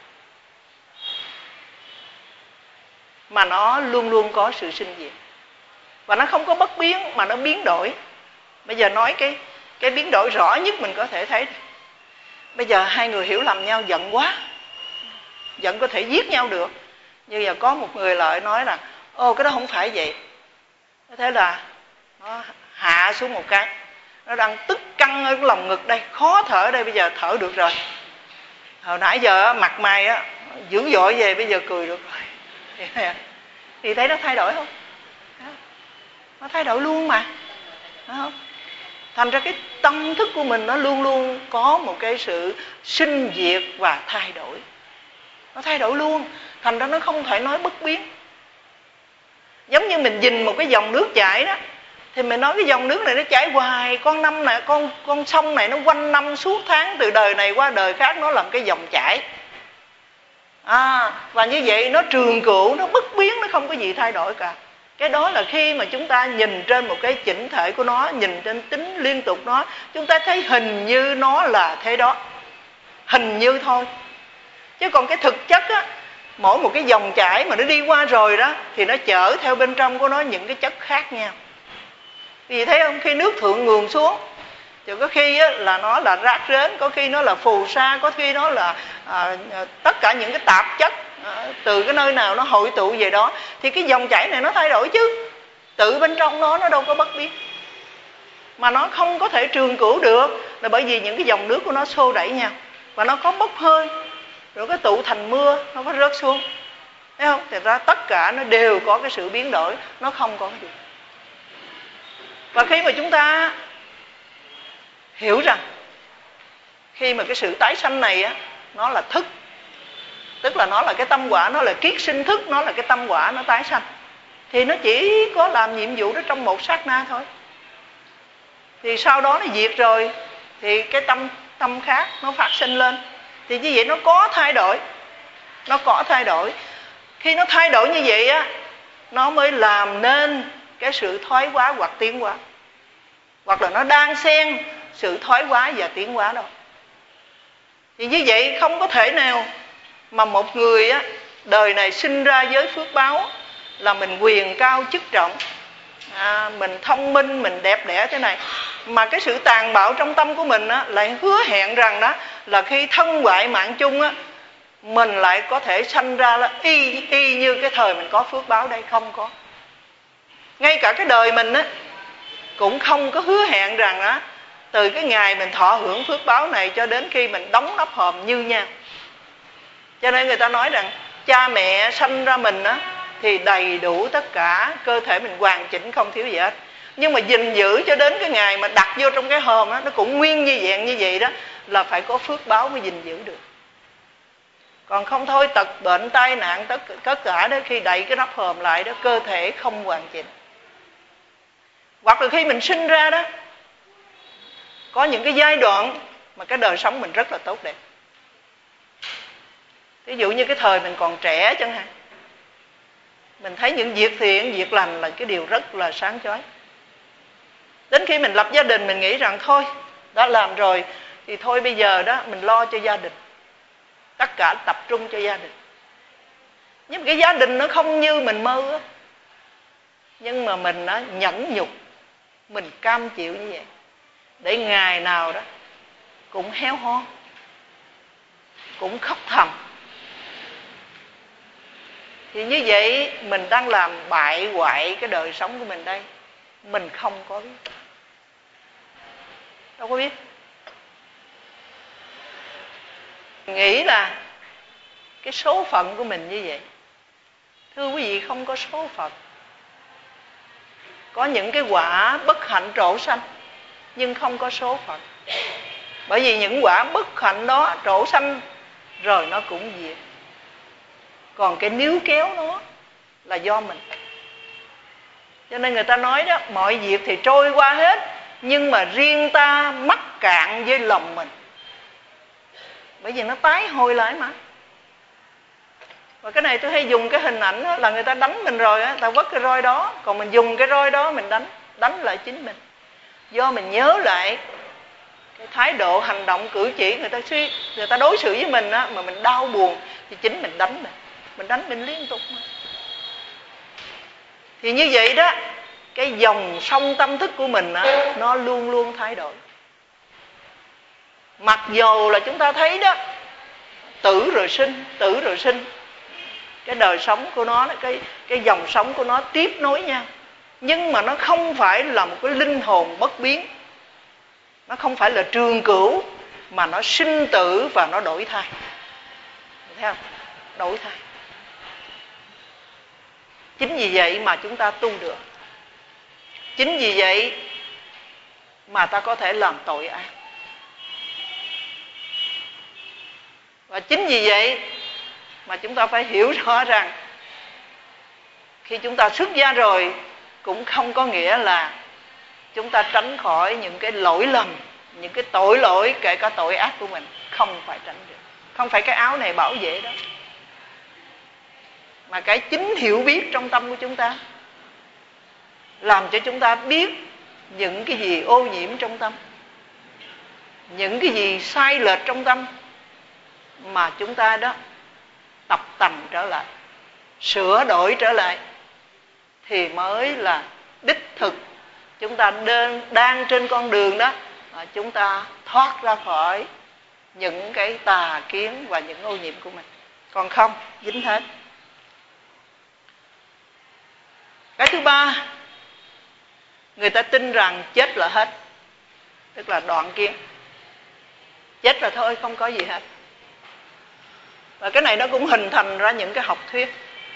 Mà nó luôn luôn có sự sinh diệt. Và nó không có bất biến mà nó biến đổi. Bây giờ nói cái biến đổi rõ nhất mình có thể thấy. Bây giờ hai người hiểu lầm nhau, giận quá. Giận có thể giết nhau được. Nhưng giờ có một người lại nói là cái đó không phải vậy. Thế là nó hạ xuống một cái. Nó đang tức căng ở lòng ngực đây, khó thở ở đây, bây giờ thở được rồi. Hồi nãy giờ mặt mày á dữ dội về, bây giờ cười được rồi. Thì thấy nó thay đổi không? Nó thay đổi luôn mà. Đúng không? Thành ra cái tâm thức của mình nó luôn luôn có một cái sự sinh diệt và thay đổi. Nó thay đổi luôn. Thành ra nó không thể nói bất biến. Giống như mình nhìn một cái dòng nước chảy đó, thì mình nói cái dòng nước này nó chảy hoài, con năm này, con sông này nó quanh năm suốt tháng, từ đời này qua đời khác, nó làm cái dòng chảy. Và như vậy nó trường cửu, nó bất biến, nó không có gì thay đổi cả. Cái đó là khi mà chúng ta nhìn trên một cái chỉnh thể của nó, nhìn trên tính liên tục nó, chúng ta thấy hình như nó là thế đó. Hình như thôi. Chứ còn cái thực chất á, mỗi một cái dòng chảy mà nó đi qua rồi đó, thì nó chở theo bên trong của nó những cái chất khác nhau. Vì thấy không, khi nước thượng nguồn xuống thì có khi là nó là rác rến, có khi nó là phù sa, có khi nó là tất cả những cái tạp chất từ cái nơi nào nó hội tụ về đó. Thì cái dòng chảy này nó thay đổi chứ, tự bên trong nó đâu có bất biến. Mà nó không có thể trường cửu được là bởi vì những cái dòng nước của nó xô đẩy nhau, và nó có bốc hơi, rồi cái tụ thành mưa, nó có rớt xuống. Thấy không? Thật ra tất cả nó đều có cái sự biến đổi, nó không có cái gì. Và khi mà chúng ta hiểu rằng khi mà cái sự tái sanh này á, nó là thức, tức là nó là cái tâm quả, nó là kiết sinh thức, nó là cái tâm quả nó tái sanh, thì nó chỉ có làm nhiệm vụ đó trong một sát na thôi. Thì sau đó nó diệt rồi thì cái tâm khác nó phát sinh lên. Thì như vậy nó có thay đổi. Nó có thay đổi. Khi nó thay đổi như vậy á, nó mới làm nên cái sự thoái hóa hoặc tiến hóa. Hoặc là nó đang xen sự thoái hóa và tiến hóa đâu. Thì như vậy không có thể nào mà một người á, đời này sinh ra với phước báo là mình quyền cao chức trọng, mình thông minh, mình đẹp đẽ thế này, mà cái sự tàn bạo trong tâm của mình á, lại hứa hẹn rằng đó là khi thân hoại mạng chung á, mình lại có thể sanh ra là y như cái thời mình có phước báo đây. Không có. Ngay cả cái đời mình á cũng không có hứa hẹn rằng á, từ cái ngày mình thọ hưởng phước báo này cho đến khi mình đóng nắp hòm như nhau. Cho nên người ta nói rằng cha mẹ sanh ra mình á thì đầy đủ tất cả, cơ thể mình hoàn chỉnh không thiếu gì hết. Nhưng mà gìn giữ cho đến cái ngày mà đặt vô trong cái hòm đó, nó cũng nguyên như vẹn như vậy đó, là phải có phước báo mới gìn giữ được. Còn không thôi tật bệnh tai nạn tất cả đó, khi đậy cái nắp hòm lại đó, cơ thể không hoàn chỉnh. Hoặc là khi mình sinh ra đó, có những cái giai đoạn mà cái đời sống mình rất là tốt đẹp. Ví dụ như cái thời mình còn trẻ chẳng hạn, mình thấy những việc thiện, việc lành là cái điều rất là sáng chói. Đến khi mình lập gia đình, mình nghĩ rằng thôi, đã làm rồi thì thôi bây giờ đó mình lo cho gia đình, tất cả tập trung cho gia đình. Nhưng mà cái gia đình nó không như mình mơ á. Nhưng mà mình nó nhẫn nhục, mình cam chịu như vậy, để ngày nào đó cũng héo hon, cũng khóc thầm. Thì như vậy mình đang làm bại hoại cái đời sống của mình đây. Mình không có biết. Đâu có biết. Nghĩ là cái số phận của mình như vậy. Thưa quý vị, không có số phận. Có những cái quả bất hạnh trổ sanh, nhưng không có số phận. Bởi vì những quả bất hạnh đó trổ sanh rồi nó cũng diệt. Còn cái níu kéo nó là do mình. Cho nên người ta nói đó, mọi việc thì trôi qua hết, nhưng mà riêng ta mắc cạn với lòng mình. Bởi vì nó tái hồi lại mà. Và cái này tôi hay dùng cái hình ảnh đó, là người ta đánh mình rồi á, ta vất cái roi đó, còn mình dùng cái roi đó mình đánh lại chính mình. Do mình nhớ lại cái thái độ, hành động, cử chỉ người ta đối xử với mình á, mà mình đau buồn thì chính mình đánh mình. Mình đánh mình liên tục mà. Thì như vậy đó, cái dòng sông tâm thức của mình á, nó luôn luôn thay đổi. Mặc dù là chúng ta thấy đó, tử rồi sinh, tử rồi sinh, cái đời sống của nó, cái dòng sống của nó tiếp nối nhau, nhưng mà nó không phải là một cái linh hồn bất biến. Nó không phải là trường cửu, mà nó sinh tử và nó đổi thay. Thấy không? Đổi thay. Chính vì vậy mà chúng ta tu được. Chính vì vậy mà ta có thể làm tội ác. Và chính vì vậy mà chúng ta phải hiểu rõ rằng khi chúng ta xuất gia rồi cũng không có nghĩa là chúng ta tránh khỏi những cái lỗi lầm, những cái tội lỗi, kể cả tội ác của mình. Không phải tránh được. Không phải cái áo này bảo vệ đó, mà cái chính hiểu biết trong tâm của chúng ta làm cho chúng ta biết những cái gì ô nhiễm trong tâm, những cái gì sai lệch trong tâm, mà chúng ta đó tập tành trở lại, sửa đổi trở lại, thì mới là đích thực chúng ta đang trên con đường đó, chúng ta thoát ra khỏi những cái tà kiến và những ô nhiễm của mình. Còn không, dính hết. Cái thứ ba, người ta tin rằng chết là hết, tức là đoạn kiến. Chết là thôi, không có gì hết. Và cái này nó cũng hình thành ra những cái học thuyết.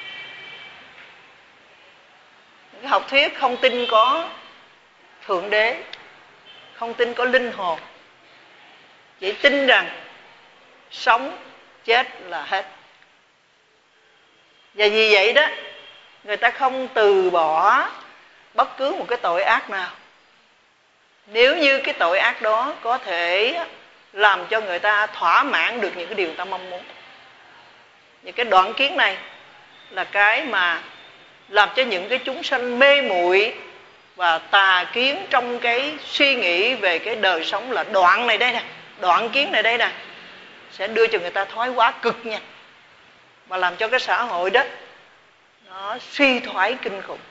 Những cái học thuyết không tin có Thượng Đế, không tin có linh hồn, chỉ tin rằng sống chết là hết. Và vì vậy đó, người ta không từ bỏ bất cứ một cái tội ác nào, nếu như cái tội ác đó có thể làm cho người ta thỏa mãn được những cái điều người ta mong muốn. Những cái đoạn kiến này là cái mà làm cho những cái chúng sanh mê muội và tà kiến trong cái suy nghĩ về cái đời sống là đoạn này đây nè, đoạn kiến này đây nè, sẽ đưa cho người ta thoái hóa cực nhanh và làm cho cái xã hội đó nó suy thoái kinh khủng.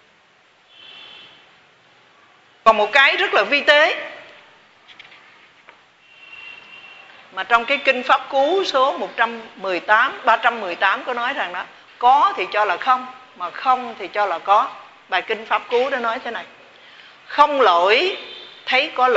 Còn một cái rất là vi tế mà trong cái kinh Pháp Cú số 318 có nói rằng đó, có thì cho là không, mà không thì cho là có. Bài kinh Pháp Cú đã nói thế này: không lỗi thấy có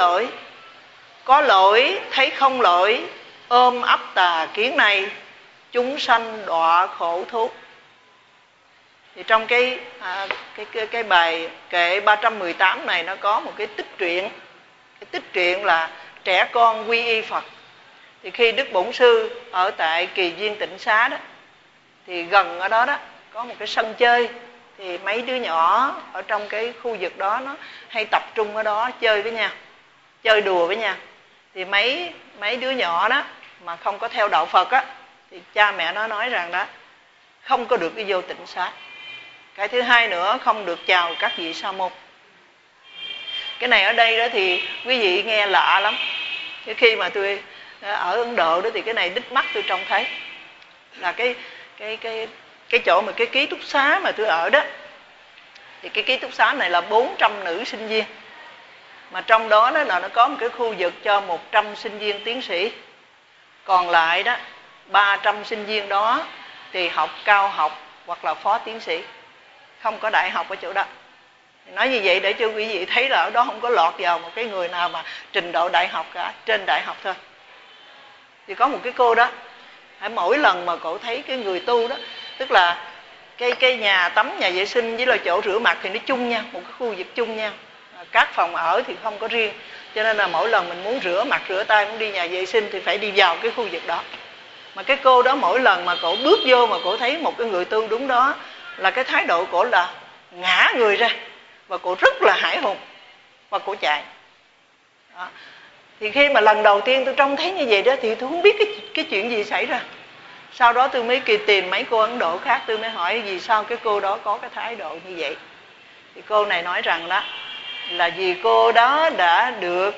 lỗi thấy không lỗi, ôm ấp tà kiến này, chúng sanh đọa khổ thú. Thì trong cái bài kệ 318 này nó có một cái tích truyện. Cái tích truyện là trẻ con quy y Phật. Thì khi Đức Bổn Sư ở tại Kỳ Viên Tịnh Xá đó, thì gần ở đó đó có một cái sân chơi. Thì mấy đứa nhỏ ở trong cái khu vực đó nó hay tập trung ở đó chơi với nhau, chơi đùa với nhau. Thì mấy đứa nhỏ đó mà không có theo đạo Phật á, thì cha mẹ nó nói rằng đó, không có được đi vô Tịnh Xá. Cái thứ hai nữa, không được chào các vị sa môn. Cái này ở đây đó thì quý vị nghe lạ lắm. Chứ khi mà tôi ở Ấn Độ đó thì cái này đích mắt tôi trông thấy là cái chỗ mà cái ký túc xá mà tôi ở đó, thì cái ký túc xá này là 400 nữ sinh viên, mà trong đó là nó có một cái khu vực cho 100 sinh viên tiến sĩ, còn lại đó 300 sinh viên đó thì học cao học hoặc là phó tiến sĩ, không có đại học ở chỗ đó. Nói như vậy để cho quý vị thấy là ở đó không có lọt vào một cái người nào mà trình độ đại học cả, trên đại học thôi. Thì có một cái cô đó, mỗi lần mà cậu thấy cái người tu đó, tức là cái nhà tắm, nhà vệ sinh với là chỗ rửa mặt thì nó chung nhau, một cái khu vực chung nhau. Các phòng ở thì không có riêng, cho nên là mỗi lần mình muốn rửa mặt, rửa tay, muốn đi nhà vệ sinh thì phải đi vào cái khu vực đó. Mà cái cô đó mỗi lần mà cậu bước vô mà cậu thấy một cái người tu đúng đó, là cái thái độ cổ là ngã người ra và cổ rất là hãi hùng và cổ chạy đó. Thì khi mà lần đầu tiên tôi trông thấy như vậy đó thì tôi không biết cái chuyện gì xảy ra. Sau đó tôi mới tìm mấy cô Ấn Độ khác, tôi mới hỏi vì sao cái cô đó có cái thái độ như vậy. Thì cô này nói rằng đó là vì cô đó đã được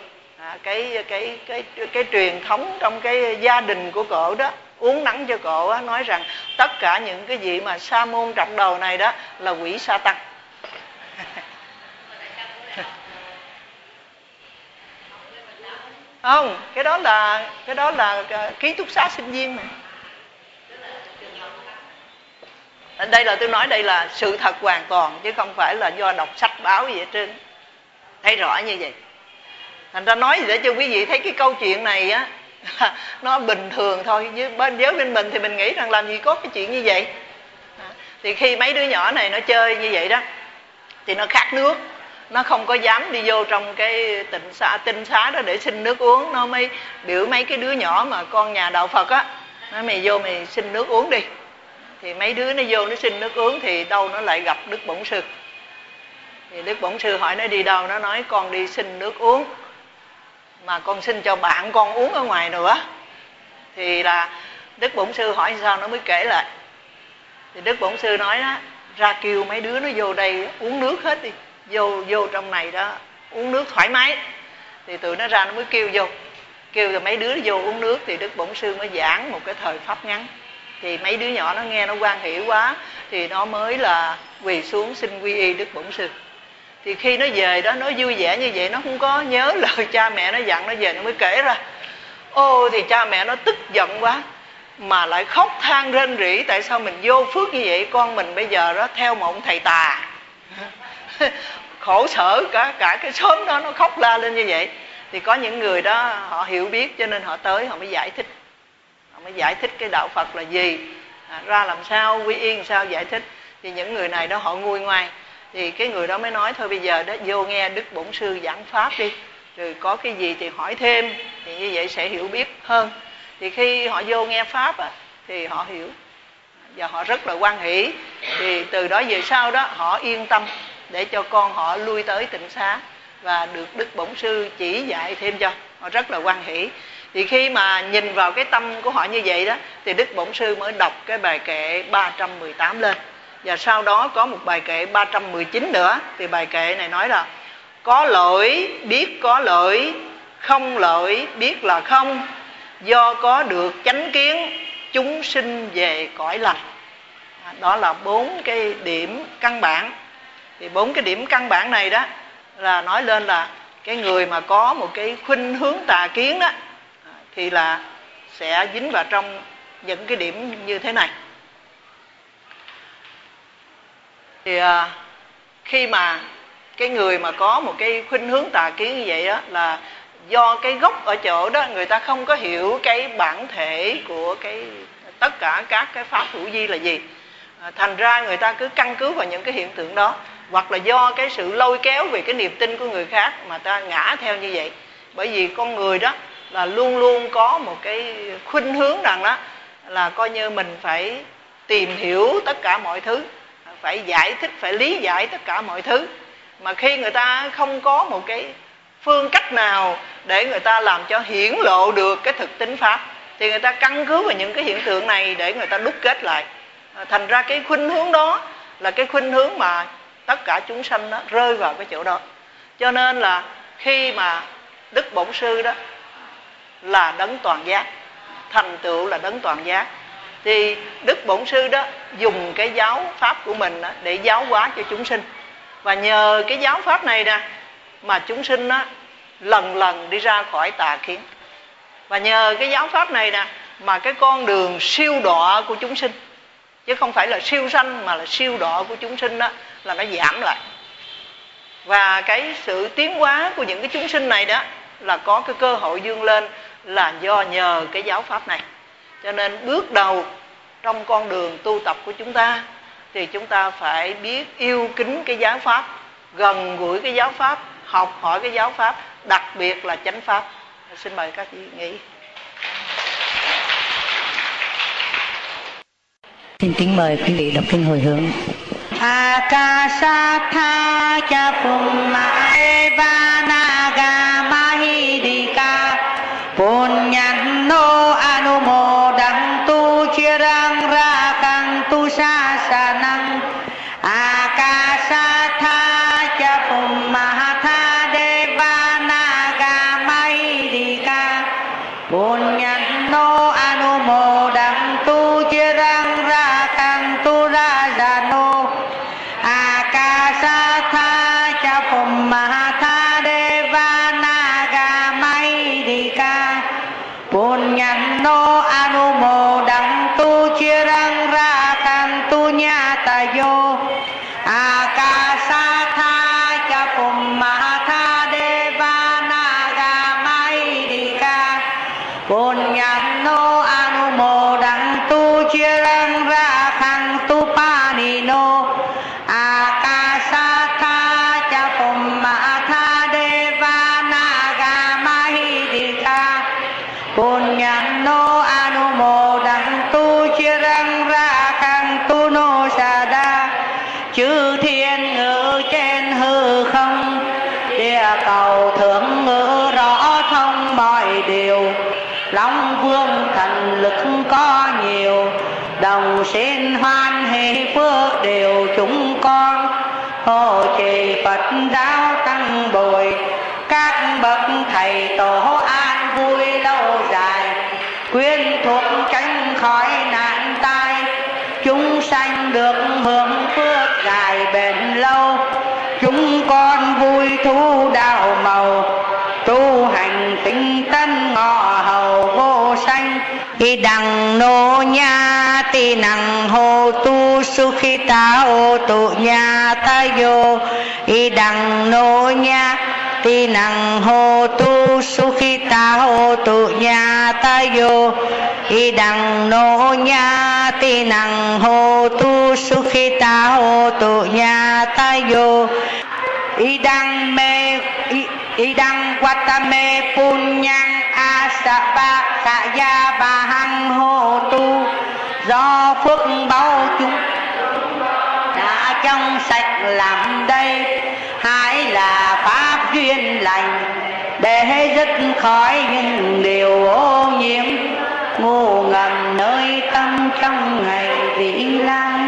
cái truyền thống trong cái gia đình của cổ đó uốn nắn cho cổ đó, nói rằng tất cả những cái gì mà sa môn trọng đầu này đó là quỷ sa tăng. Không, cái đó là ký túc xá sinh viên mà. Đây là tôi nói đây là sự thật hoàn toàn, chứ không phải là do đọc sách báo gì hết trơn. Thấy rõ như vậy. Thành ra nói gì để cho quý vị thấy cái câu chuyện này á nó bình thường thôi. Với bên mình thì mình nghĩ rằng làm gì có cái chuyện như vậy. Thì khi mấy đứa nhỏ này nó chơi như vậy đó thì nó khát nước, nó không có dám đi vô trong cái tinh xá đó để xin nước uống. Nó mới biểu mấy cái đứa nhỏ mà con nhà đạo Phật á, nói mày vô mày xin nước uống đi. Thì mấy đứa nó vô nó xin nước uống thì đâu nó lại gặp Đức Bổn Sư. Thì Đức Bổn Sư hỏi nó đi đâu, nó nói con đi xin nước uống, mà con xin cho bạn con uống ở ngoài nữa. Thì là Đức Bổn Sư hỏi sao nó mới kể lại. Thì Đức Bổn Sư nói đó, ra kêu mấy đứa nó vô đây uống nước hết đi, vô trong này đó uống nước thoải mái. Thì tụi nó ra nó mới kêu vô, kêu rồi mấy đứa nó vô uống nước. Thì Đức Bổn Sư mới giảng một cái thời pháp ngắn. Thì mấy đứa nhỏ nó nghe nó hoan hỉ quá, thì nó mới là quỳ xuống xin quy y Đức Bổn Sư. Thì khi nó về đó, nó vui vẻ như vậy, nó không có nhớ lời cha mẹ nó dặn, nó về nó mới kể ra. Thì cha mẹ nó tức giận quá, mà lại khóc than rên rỉ, tại sao mình vô phước như vậy, con mình bây giờ đó theo một ông thầy tà. Khổ sở cả cái xóm đó, nó khóc la lên như vậy. Thì có những người đó họ hiểu biết, cho nên họ tới họ mới giải thích. Họ mới giải thích cái đạo Phật là gì, ra làm sao, quy y làm sao, giải thích. Thì những người này đó họ nguôi ngoai. Thì cái người đó mới nói thôi bây giờ đó vô nghe Đức Bổn Sư giảng pháp đi, rồi có cái gì thì hỏi thêm, thì như vậy sẽ hiểu biết hơn. Thì khi họ vô nghe pháp thì họ hiểu và họ rất là hoan hỷ. Thì từ đó về sau đó họ yên tâm để cho con họ lui tới tịnh xá và được Đức Bổn Sư chỉ dạy thêm cho. Họ rất là hoan hỷ. Thì khi mà nhìn vào cái tâm của họ như vậy đó, thì Đức Bổn Sư mới đọc cái bài kệ 318 lên. Và sau đó có một bài kệ 319 nữa. Thì bài kệ này nói là: có lỗi biết có lỗi, không lỗi biết là không, do có được chánh kiến, chúng sinh về cõi lành. Đó là 4 cái điểm căn bản. Thì 4 cái điểm căn bản này đó là nói lên là cái người mà có một cái khuynh hướng tà kiến đó thì là sẽ dính vào trong những cái điểm như thế này. Thì khi mà cái người mà có một cái khuynh hướng tà kiến như vậy đó, là do cái gốc ở chỗ đó người ta không có hiểu cái bản thể của cái tất cả các cái pháp hữu vi là gì. Thành ra người ta cứ căn cứ vào những cái hiện tượng đó, hoặc là do cái sự lôi kéo về cái niềm tin của người khác mà ta ngã theo như vậy. Bởi vì con người đó là luôn luôn có một cái khuynh hướng rằng đó là coi như mình phải tìm hiểu tất cả mọi thứ, phải giải thích, phải lý giải tất cả mọi thứ. Mà khi người ta không có một cái phương cách nào để người ta làm cho hiển lộ được cái thực tính pháp, thì người ta căn cứ vào những cái hiện tượng này để người ta đúc kết lại. Thành ra cái khuynh hướng đó là cái khuynh hướng mà tất cả chúng sanh đó rơi vào cái chỗ đó. Cho nên là khi mà Đức Bổn Sư đó là đấng toàn giác, thành tựu là đấng toàn giác, thì Đức Bổn Sư đó dùng cái giáo pháp của mình đó để giáo hóa cho chúng sinh. Và nhờ cái giáo pháp này nè mà chúng sinh đó lần lần đi ra khỏi tà kiến. Và nhờ cái giáo pháp này nè mà cái con đường siêu đọa của chúng sinh, chứ không phải là siêu sanh mà là siêu đọa của chúng sinh đó, là nó giảm lại. Và cái sự tiến hóa của những cái chúng sinh này đó là có cái cơ hội vươn lên là do nhờ cái giáo pháp này. Cho nên bước đầu trong con đường tu tập của chúng ta thì chúng ta phải biết yêu kính cái giáo pháp, gần gũi cái giáo pháp, học hỏi cái giáo pháp, đặc biệt là chánh pháp. Xin mời các vị nghĩ. Xin kính mời quý vị đọc kinh hồi hướng. Akasatha cha pumma eva naga mahidika punyano anumodantu chirang rakantu sasanang. Akasatha cha pumma tha deva naga mahidika punyano anumodantu chirang rakantu rajano. Akasatha cha pumma deva naga mahidika punyano anumodantu chirang rakantu nyatayo. Akasatha cha pumma deva naga mahidika punyano anumodantu chirang rakantu panino. Akasatha cha pumma deva naga mahidika punyano anumodantu chirang rakantu no sada. Chư thiên ngự trên hư không, địa cầu thượng ngự rõ thông mọi điều. Long vương thần lực có nhiều, đồng xin hoan hỷ phước điều chúng con. Hộ trì Phật giáo tăng bồi, các bậc thầy tổ an vui lâu dài. Quyên thuộc tránh khỏi nạn tai, chúng sanh được hưởng phước dài bền lâu. Chúng con thu đạo màu, tu hành tinh tấn ngọ hầu vô sanh. Y đằng nô nha ti năng hô tu sukhita hô tu nha ta yo. Y đằng nô nha ti năng hô tu sukhita hô tu nha ta yo. Y đằng nô nha ti năng hô tu sukhita hô tu nha ta yo. Y đằng mê y đằng watame punyang asapa saya bahang hô tu. Do phước báu chúng đã trong sạch làm đây, hãy là pháp duyên lành để dứt khỏi những điều ô nhiễm ngu ngầm nơi tâm trong ngày vĩ lai.